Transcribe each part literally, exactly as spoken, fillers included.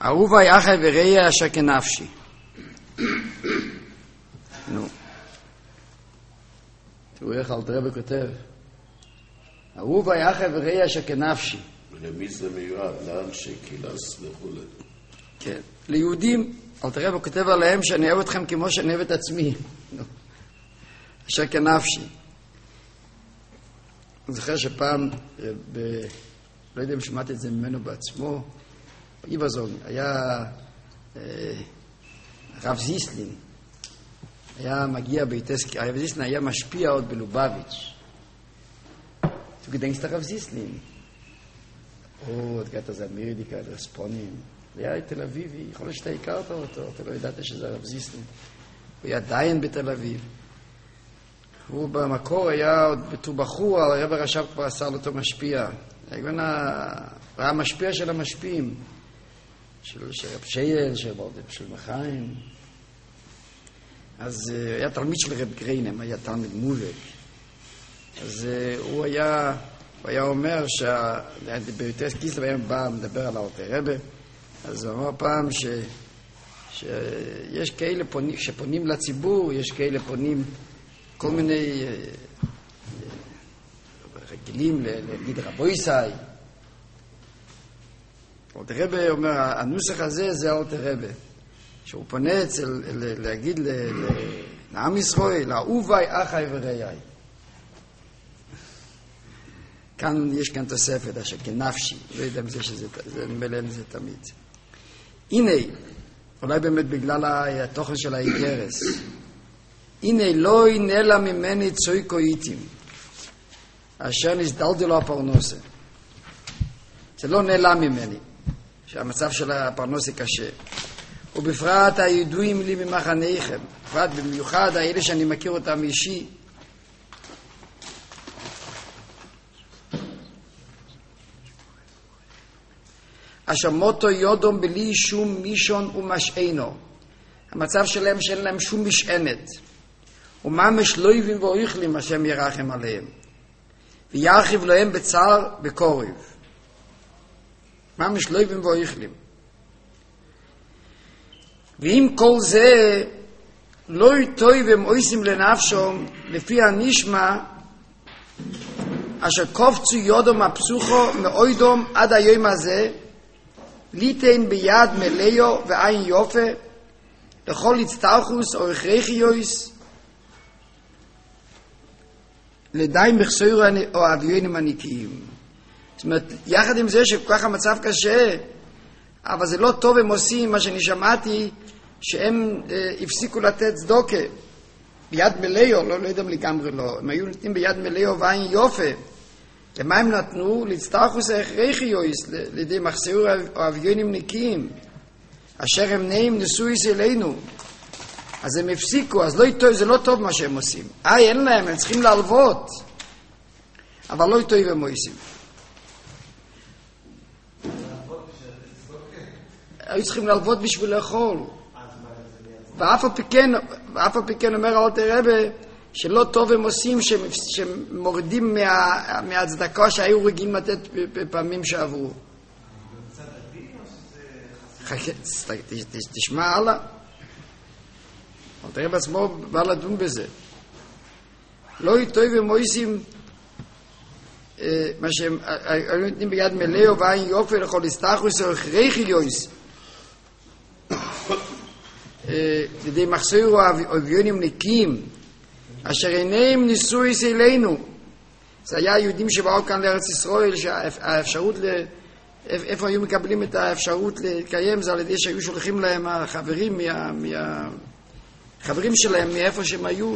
אהובי אחי ורעי אשר כנפשי. נו. תראו איך אלתר רבי כותב. אהובי אחי ורעי אשר כנפשי. ולמי זה מיועד? לאנשי קהילס וכו'. כן. ליהודים, אלתר רבי כותב עליהם שאני אוהב אתכם כמו שאני אוהב את עצמי. נו. אשר כנפשי. אני זוכר שפעם, ב... לא יודע אם שמעתי את זה ממנו בעצמו, באיבזון, היה אה, רב זיסלין, היה מגיע ביטסקי, הרב זיסלין היה משפיע עוד בלובביץ'. Du gedenkst הרב זיסלין? או, את גאת הזה אמירדיקה, את הספונים. זה היה תל אביבי, יכול להיות שאתה הכרת אותו, אתה לא ידעת שזה הרב זיסלין. הוא היה דיין בתל אביב. הוא במקור היה עוד בתור בחור, הרב הרש"ב כבר עשה לו אותו משפיע. הוא היה המשפיע של המשפיעים. של רב שייל, של מחיים. אז היה תלמיד של רב גריינם, היה תלמיד מובק. אז הוא היה, הוא היה אומר שביותר קיסלב היה בא מדבר על אלתר רבי, אז הוא אמר פעם ש, שיש כאלה פונים, שפונים לציבור, יש כאלה פונים כל מיני רגילים להגיד רבו ישי. אלתר רבי אומר, הנוסח הזה זה אלתר רבי, שהוא פונה אצל, להגיד לעם ישראל, אהובי אחי ורעי. כאן יש כאן תוספת, אשר כנפשי, לא יודע אם זה שזה, זה מלא זה תמיד. הנה, אולי באמת בגלל התוכן של האיגרס, הנה לא ינלה ממני צוי קויטים, אשר נסדלתי לו הפרנוסה. זה לא נעלם ממני, שהמצב של הפרנוסה קשה. ובפרט הידועים לי ממחניכם, בפרט במיוחד האלה שאני מכיר אותם אישי, אשר מותו יודום בלי שום מישון ומשענו. המצב שלהם שאין להם שום משענת. וממש לא יבין ואויכלים השם ירחם עליהם. וירחיב להם בצער בקורב. ממש לא יבין ואויכלים. ואם כל זה לא יטוי והם עושים לנפשום לפי הנשמע אשר קופצו יודום הפסוכו מאוידום עד היום הזה ליתן ביד מלאו ועין יופה לכל הצטרכוס או הכרחיוס לדי מחסור או אביונים הנקיים. זאת אומרת, יחד עם זה שכל כך המצב קשה, אבל זה לא טוב הם עושים מה שאני שמעתי שהם אה, הפסיקו לתת צדוקה ביד מלאו, לא, לא יודעים לגמרי לא, הם היו נותנים ביד מלאו ועין יופה. למה הם נתנו? להצטרכוס ההכרחיוס, לידי מחסור או אביונים נקיים, אשר הם נעים נשויס אלינו. אז הם הפסיקו, אז לא טוב, זה לא טוב מה שהם עושים. איי, אין להם, הם צריכים להלוות. אבל לא טוב הם עושים. היו צריכים להלוות בשביל לאכול. ואף הפיקן, ואף הפיקן אומר אלתר רבי, שלא טוב הם עושים שמורידים מה, מהצדקה שהיו רגילים לתת בפעמים שעברו. תשמע הלאה. אלתר רבי עצמו בא לדון בזה. לא טוב הם עושים מה שהם היו נותנים ביד מלאו ועין יופי לכל הסתחוס או הכרחיוס לידי מחסור או אביונים נקיים אשר עיניהם ניסויס אלינו. זה היה יהודים שבאו כאן לארץ ישראל, שהאפשרות, איפה היו מקבלים את האפשרות לקיים, זה על ידי שהיו שולחים להם החברים, מה, מה, חברים שלהם, מאיפה שהם היו.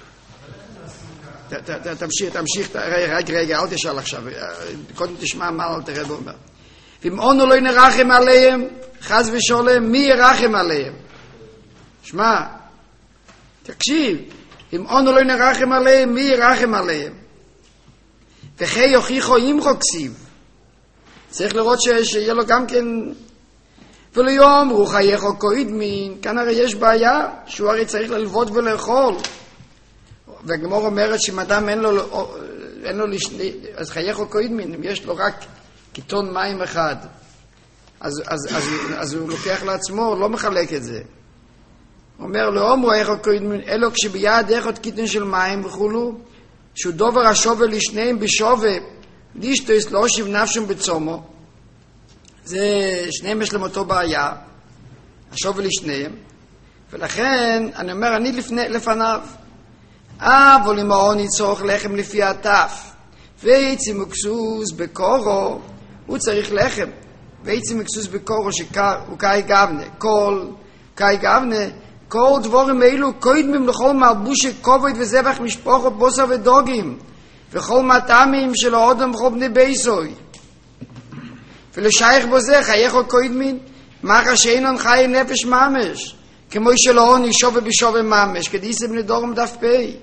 ת, ת, ת, תמשיך, תמשיך, רגע, רגע, אל תשאל עכשיו, קודם תשמע מה אל תרד אומר. ואם אונו לא נרחם עליהם, חס ושולם, מי ירחם עליהם? שמע, תקשיב, אם אונו לא נרחם עליהם, מי ירחם עליהם? וכי יוכיחו ימחו כסיב. צריך לראות ש... שיהיה לו גם כן... וליום, רוח חייכו קוידמין, כאן הרי יש בעיה, שהוא הרי צריך ללוות ולאכול. והגמור אומרת שאם אדם אין לו, אין לו לש... אז חייכו קוידמין, אם יש לו רק קיטון מים אחד. אז, אז, אז, אז הוא לוקח לעצמו, לא מחלק את זה. הוא אומר, לא אמרו איך קוידמין, אלו כשביד איך עוד קיטן של מים וכולו, שהוא דובר השווה לשניהם בשווה, לישטויס לא הושיב נפשם בצומו, זה שניהם יש להם אותו בעיה, השווה לשניהם, ולכן אני אומר, אני לפני, לפניו, אבל אם ההון יצורך לחם לפי הטף, ויצי מקסוס בקורו, הוא צריך לחם, ויצי מקסוס בקורו שהוא קאי גבנה, כל קאי גבנה, כל דבורים אלו קוידמים לכל מלבושי כובד וזבח משפחות בוסר ודוגים, וכל מטעמים של האודם וכל בני בייסוי. ולשייך בו זה חייכו קוידמין, מאחר שאינון חיי נפש ממש, כמו שלאון ישווה בשווה ממש, כדיסי בני דורם דף פי.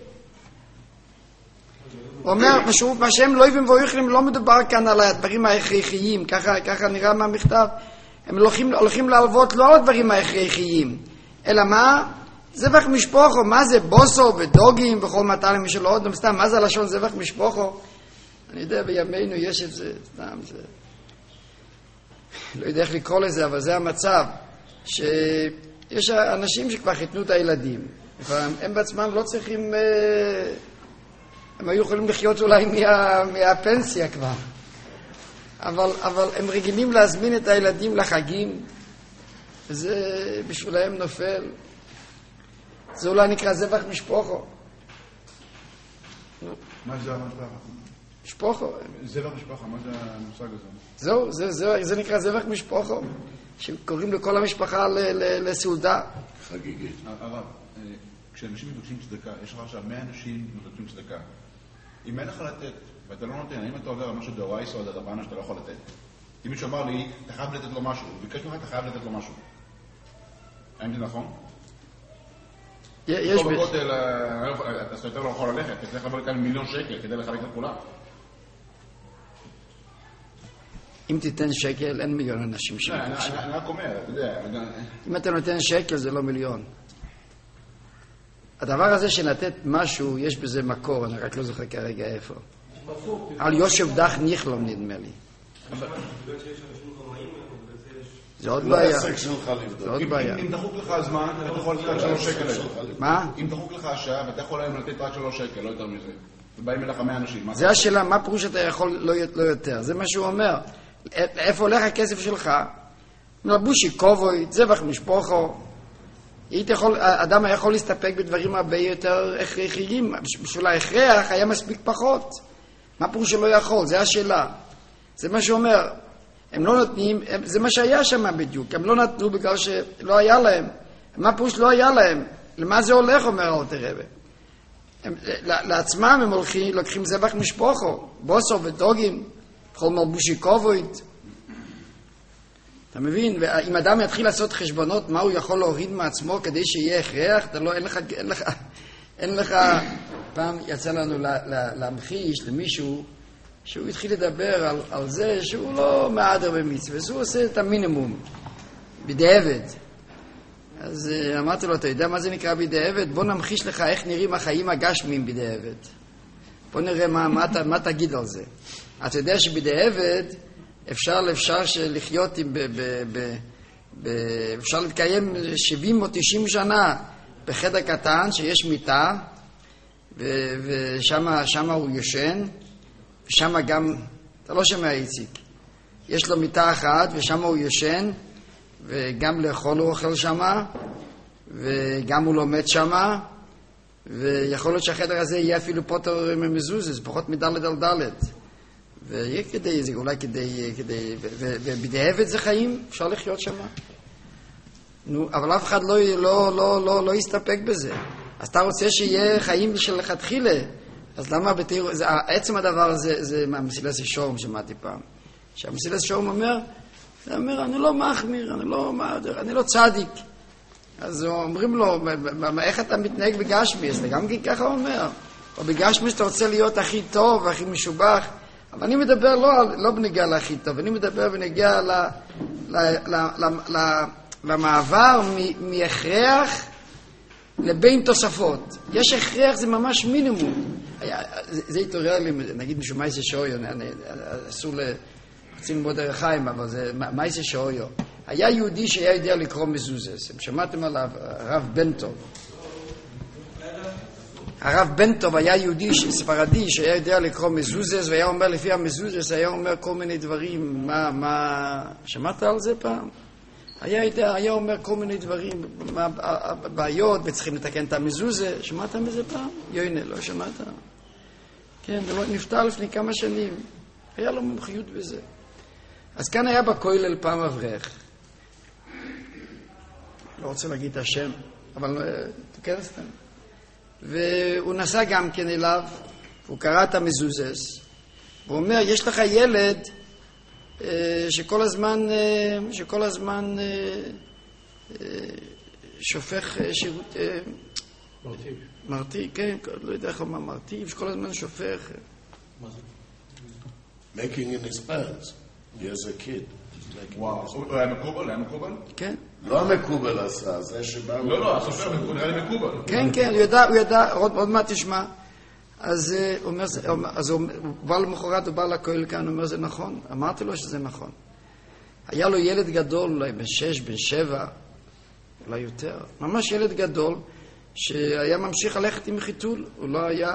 הוא אומר, מה שהם לא יבים ואויכלים, לא מדובר כאן על הדברים ההכרחיים, ככה, ככה נראה מהמכתב, הם הולכים, הולכים להלוות לא על הדברים ההכרחיים, אלא מה? זבח משפוחו, מה זה בוסו ודוגים וכל מטעמים של אודם, סתם, מה זה הלשון זבח משפוחו? אני יודע, בימינו יש את זה, סתם, זה... לא יודע איך לקרוא לזה, אבל זה המצב, שיש אנשים שכבר חיתנו את הילדים, הם בעצמם לא צריכים, הם היו יכולים לחיות אולי מה, מהפנסיה כבר, אבל, אבל הם רגילים להזמין את הילדים לחגים, וזה בשבילהם נופל. זה אולי נקרא זבח משפוחו. מה זה המשפחה? משפוחו. זבח משפחה, מה זה המושג הזה? זהו, זה, זה, זה נקרא זבח משפוחו, שקוראים לכל המשפחה ל, ל, לסעודה. חגיגית. הרב, כשאנשים מבקשים צדקה, יש לך עכשיו מאה אנשים מבקשים צדקה. אם אין לך לתת, ואתה לא נותן, האם אתה עובר על משהו דאורייסה או דרבנן שאתה לא יכול לתת? אם מישהו אמר לי, אתה חייב לתת לו משהו, וביקש ממך, אתה חייב לתת לו משהו. האם זה נכון? יש... פה בגודל, אתה יותר לא יכול ללכת, אתה צריך לבוא לכאן מיליון שקל כדי לחלק לכולם. אם תיתן שקל, אין מיליון אנשים שמבקשים. אני רק אומר, אתה יודע... אם אתה נותן שקל, זה לא מיליון. הדבר הזה שנתת משהו, יש בזה מקור, אני רק לא זוכר כרגע איפה. על יושב דח ניחלום, נדמה לי. זה עוד בעיה. זה עוד בעיה. אם דחוק לך הזמן, אתה יכול לתת רק שלוש שקל. מה? אם דחוק לך השעה, ואתה יכול היום לתת רק שלוש שקל, לא יותר מזה. ובאים אליך מאה אנשים. זה השאלה, מה פירוש אתה יכול לא יותר? זה מה שהוא אומר. איפה הולך הכסף שלך? מלבושי כובוי, זבח משפוחו. אדם היה יכול להסתפק בדברים הרבה יותר הכרחיים. בשביל ההכרח היה מספיק פחות. מה פירוש שלא יכול? זה השאלה. זה מה שאומר. הם לא נותנים, הם, זה מה שהיה שם בדיוק, הם לא נתנו בגלל שלא היה להם. מה פירוש לא היה להם? למה זה הולך, אומר האלטר רבי? הם, לעצמם הם הולכים, לוקחים זבח משפוחו, בוסו ודוגים, בכל מלבושי כובוית. אתה מבין? ואם אדם יתחיל לעשות חשבונות, מה הוא יכול להוריד מעצמו כדי שיהיה הכרח, אתה לא, אין לך, אין לך, אין לך, פעם יצא לנו להמחיש למישהו, שהוא התחיל לדבר על, על זה שהוא לא מעדר במצווה, הוא עושה את המינימום, בדיעבד. אז אמרתי לו, אתה יודע מה זה נקרא בדיעבד? בוא נמחיש לך איך נראים החיים הגשמיים בדיעבד. בוא נראה מה, מה, מה תגיד על זה. אתה יודע שבדיעבד אפשר, אפשר לחיות עם, ב, ב, ב, ב, אפשר להתקיים שבעים או תשעים שנה בחדר קטן שיש מיטה, ושם הוא יושן, ושם גם, אתה לא שומע איציק, יש לו מיטה אחת ושם הוא יושן, וגם לאכול הוא אוכל שם, וגם הוא לומד שם, ויכול להיות שהחדר הזה יהיה אפילו פוטר ממזוז, זה פחות מדלת על דלת. ויהיה כדי, זה אולי כדי, כדי, ובדיעבד זה חיים, אפשר לחיות שם. נו, אבל אף אחד לא, לא, לא, לא, לא יסתפק בזה. אז אתה רוצה שיהיה חיים של לכתחילה, אז למה בתיאור, זה, עצם הדבר הזה, זה מהמסילס השורם שמעתי פעם. שהמסילס השורם אומר, זה אומר, אני לא מחמיר, אני לא, אני לא צדיק. אז אומרים לו, איך אתה מתנהג בגשמי? אז גם ככה הוא אומר, או בגשמי שאתה רוצה להיות הכי טוב, הכי משובח, אבל אני מדבר לא, לא בנגיע להכי טוב, אני מדבר בנגיע ל, ל, ל, ל, ל, למעבר מהכרח לבין תוספות. יש הכרח, זה ממש מינימום. זה התעורר לי, נגיד משום מה איזה שוי, אסור רוצים ללמוד דרך חיים, אבל זה מייסה שאויו. היה יהודי שהיה יודע לקרוא מזוזס. אם שמעתם עליו, הרב בן טוב. הרב בן טוב היה יהודי ספרדי שהיה יודע לקרוא מזוזס, והיה אומר לפי המזוזס, היה אומר כל מיני דברים. מה, מה... שמעת על זה פעם? היה, יודע, היה אומר כל מיני דברים, מה הבעיות, וצריכים לתקן את המזוזה. שמעת מזה פעם? יוינה, לא שמעת? כן, זה נפטר לפני כמה שנים. היה לו מומחיות בזה. אז כאן היה בכולל פעם אברך. לא רוצה להגיד את השם, אבל תכנס כאן. והוא נסע גם כן אליו, הוא קרא את המזוזס. הוא אומר, יש לך ילד שכל הזמן, שכל הזמן שופך שירות... מרטיב. מרטיב, כן, לא יודע איך אומר מרטיב, שכל הזמן שופך... מה זה? Making in his pants. He has a kid. וואו, הוא היה מקובל? היה מקובל? כן. לא המקובל עשה, זה שבא... לא, לא, הסופר נראה לי מקובל. כן, כן, הוא ידע, הוא ידע, עוד, עוד מעט תשמע. אז הוא אומר, אז הוא בא למחרת, הוא בא לכהל כאן, הוא אומר, זה נכון. אמרתי לו שזה נכון. היה לו ילד גדול, אולי בן שש, בן שבע, אולי יותר. ממש ילד גדול, שהיה ממשיך ללכת עם חיתול. הוא לא היה...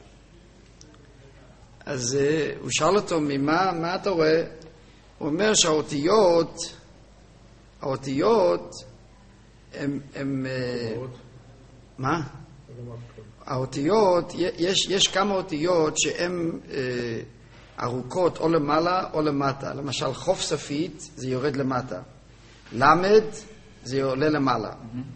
אז הוא שאל אותו, ממה, מה אתה רואה? הוא אומר שהאותיות, האותיות, הם, הם... מה? האותיות, יש, יש כמה אותיות שהן אה, ארוכות או למעלה או למטה. למשל, חוף סופית זה יורד למטה. למד זה עולה למעלה.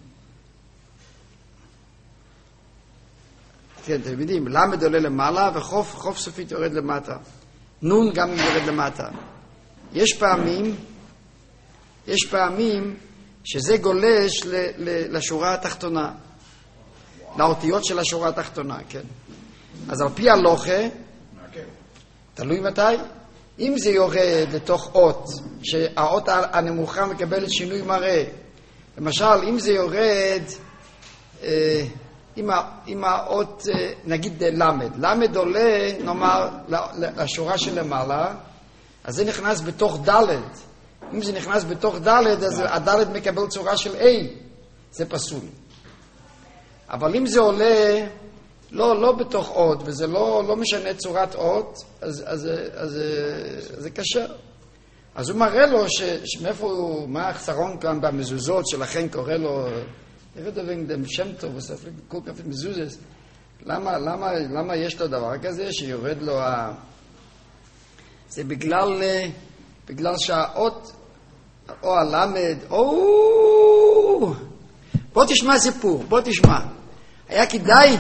כן, אתם יודעים, למד עולה למעלה וחוף חוף סופית יורד למטה. נון גם יורד למטה. יש פעמים, יש פעמים שזה גולש ל, ל, לשורה התחתונה. לאותיות של השורה התחתונה, כן. אז על פי הלוכה, תלוי מתי, אם זה יורד לתוך אות, שהאות הנמוכה מקבלת שינוי מראה, למשל, אם זה יורד, אה, אם, אם האות, אה, נגיד למד, למד עולה, נאמר, לשורה שלמעלה, אז זה נכנס בתוך ד'. אם זה נכנס בתוך ד', אז הד' מקבל צורה של A, זה פסול. אבל אם זה עולה, לא, לא בתוך אות, וזה לא, לא משנה צורת אות, אז, אז, אז, אז זה קשה. אז הוא מראה לו ש, שמאיפה הוא, מה החסרון כאן במזוזות, שלכן קורא לו, איפה דברים דם שם טוב, וספק כל כך מזוזס. למה, למה, למה יש לו דבר כזה שיורד לו ה... זה בגלל, בגלל שהאות, או הלמד, או... בוא תשמע סיפור, בוא תשמע. היה כדאי,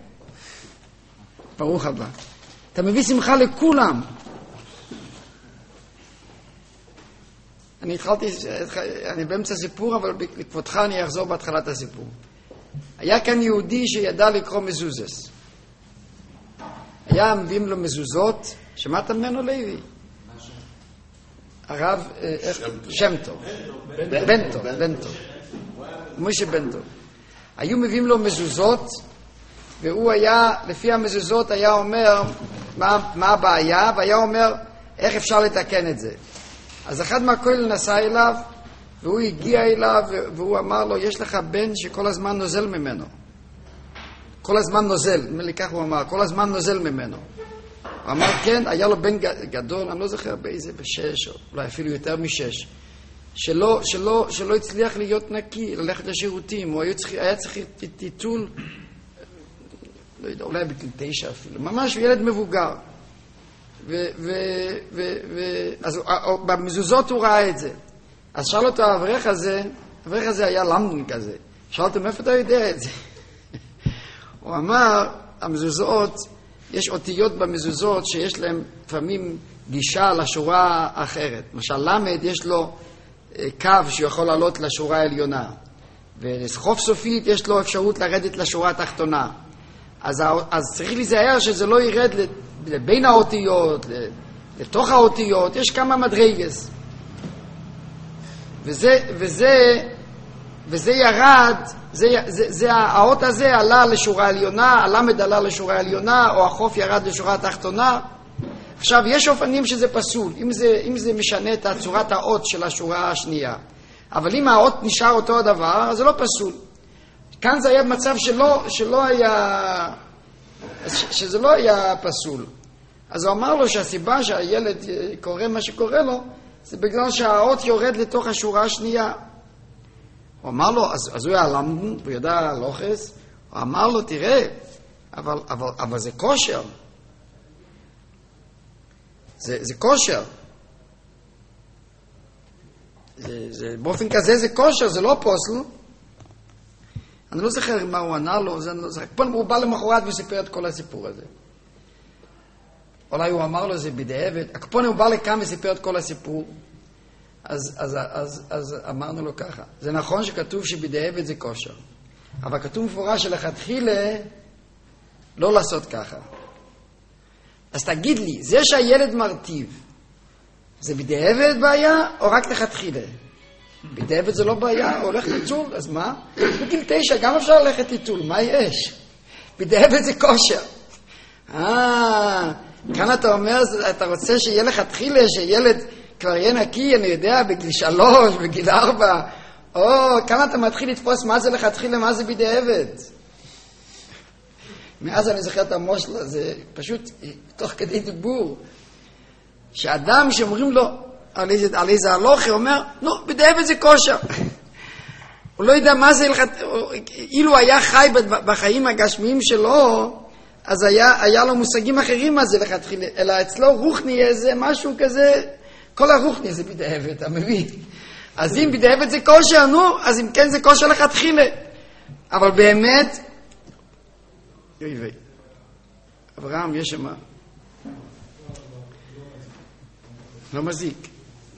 ברוך הבא, אתה מביא שמחה לכולם. אני התחלתי, אני באמצע סיפור, אבל לכבודך אני אחזור בהתחלת הסיפור. היה כאן יהודי שידע לקרוא מזוזס. היה מביאים לו מזוזות, שמעת ממנו לוי? הרב שם טוב. בן טוב, בן טוב. מוישה בן טוב. היו מביאים לו מזוזות, והוא היה, לפי המזוזות היה אומר מה, מה הבעיה, והיה אומר איך אפשר לתקן את זה. אז אחד מהכהל נסע אליו, והוא הגיע אליו, והוא אמר לו, יש לך בן שכל הזמן נוזל ממנו. כל הזמן נוזל, נדמה לי כך הוא אמר, כל הזמן נוזל ממנו. הוא אמר, כן, היה לו בן גדול, אני לא זוכר באיזה, בשש, או אולי אפילו יותר משש, שלא, שלא, שלא הצליח להיות נקי, ללכת לשירותים, הוא היה צריך, היה צריך טיטול, לא יודע, אולי בגיל תשע אפילו, ממש ילד מבוגר. ו, ו, ו, ו, אז במזוזות הוא ראה את זה. אז שאל אותו האברך הזה, האברך הזה היה למדן כזה, שאל אותו, מאיפה אתה יודע את זה? הוא אמר, המזוזות, יש אותיות במזוזות שיש להם לפעמים גישה לשורה האחרת. למשל, למד יש לו קו שיכול לעלות לשורה העליונה. וחוף סופית יש לו אפשרות לרדת לשורה התחתונה. אז, אז צריך להיזהר שזה לא ירד לבין האותיות, לתוך האותיות, יש כמה מדרגס. וזה, וזה, וזה ירד, זה, זה, זה, האות הזה עלה לשורה העליונה, הלמד עלה לשורה העליונה, או החוף ירד לשורה התחתונה. עכשיו, יש אופנים שזה פסול, אם זה, אם זה משנה את צורת האות של השורה השנייה. אבל אם האות נשאר אותו הדבר, אז זה לא פסול. כאן זה היה מצב שלא, שלא היה, שזה לא היה פסול. אז הוא אמר לו שהסיבה שהילד קורא מה שקורא לו, זה בגלל שהאות יורד לתוך השורה השנייה. הוא אמר לו, אז, אז הוא היה למדן, הוא ידע לוחס, הוא אמר לו, תראה, אבל, אבל, אבל זה כושר. זה, זה כושר. זה, זה, באופן כזה זה כושר, זה לא פוסל. אני לא זוכר מה הוא ענה לו, זה, זה, פה הוא בא למחרת וסיפר את כל הסיפור הזה. אולי הוא אמר לו זה בדיעבד. הקפונה הוא בא לכאן וסיפר את כל הסיפור. אז, אז, אז, אז אמרנו לו ככה. זה נכון שכתוב שבדיעבד זה כושר. אבל כתוב מפורש שלכתחילה לא לעשות ככה. אז תגיד לי, זה שהילד מרטיב, זה בדיעבד בעיה או רק לכתחילה? בדיעבד זה לא בעיה, הוא הולך לטיטול, אז מה? בגיל תשע גם אפשר ללכת לטיטול, מה יש? בדיעבד זה כושר. אה... כאן אתה אומר, אתה רוצה שיהיה לך תחילה, שילד כבר יהיה נקי, אני יודע, בגיל שלוש, בגיל ארבע, או, כאן אתה מתחיל לתפוס מה זה לך תחילה, מה זה בדיעבד. מאז אני זוכר את המושל הזה, פשוט תוך כדי דיבור, שאדם שאומרים לו, על איזה, על איזה הלוך, הוא אומר, נו, בדיעבד זה כושר. הוא לא יודע מה זה, אילו היה חי בחיים הגשמיים שלו, אז היה, היה לו מושגים אחרים מה זה לכתחילה, אלא אצלו רוחני איזה משהו כזה, כל הרוחני זה בדיעבד, אתה מבין? אז אם בדיעבד זה כושר, נו, אז אם כן זה כושר לכתחילה. אבל באמת, יוי ווי, אברהם, יש שמה? לא מזיק.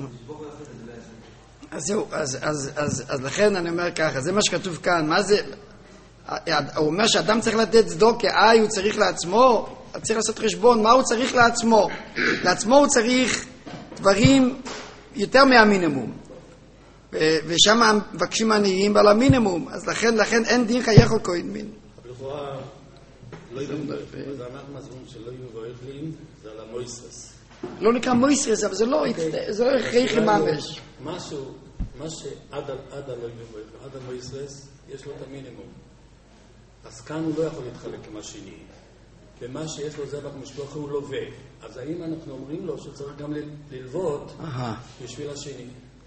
אז זהו, אז, אז, אז, אז לכן אני אומר ככה, זה מה שכתוב כאן, מה זה... הוא אומר שאדם צריך לתת צדוקה, אה, הוא צריך לעצמו, צריך לעשות חשבון, מה הוא צריך לעצמו? לעצמו הוא צריך דברים יותר מהמינימום. ושם מבקשים עניים על המינימום, אז לכן, לכן אין דין חייך על כהן מין. אבל לכאורה, לא ידעו, אז אנחנו מסבירים שלא יהיו ואוכלים, זה על המויסרס. לא נקרא מויסרס, אבל זה לא, זה לא הכרחי ממש. משהו, מה שעד המויסרס, יש לו את המינימום. אז כאן הוא לא יכול להתחלק עם השני. ומה שיש לו זבח משפחה הוא לווה. אז האם אנחנו אומרים לו שצריך גם ללוות בשביל השני?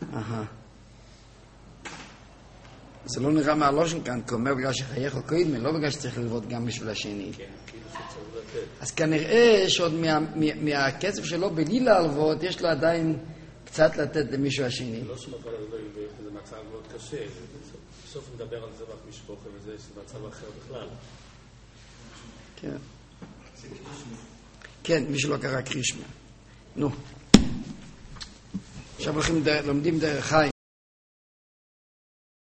זה לא נראה מהלושן כאן, כי הוא אומר בגלל שחייך או קוידמן, לא בגלל שצריך ללוות גם בשביל השני. כן, כאילו שצריך לתת. אז כנראה שעוד מהקצב שלו בלי להלוות, יש לו עדיין קצת לתת למישהו השני. לא שנוכל לדבר, זה מצב מאוד קשה. בסוף נדבר על זבח משפחה וזה מצב אחר בכלל. כן. כן, מי שלא קרא קרישמה. נו. עכשיו לומדים דרך חיים.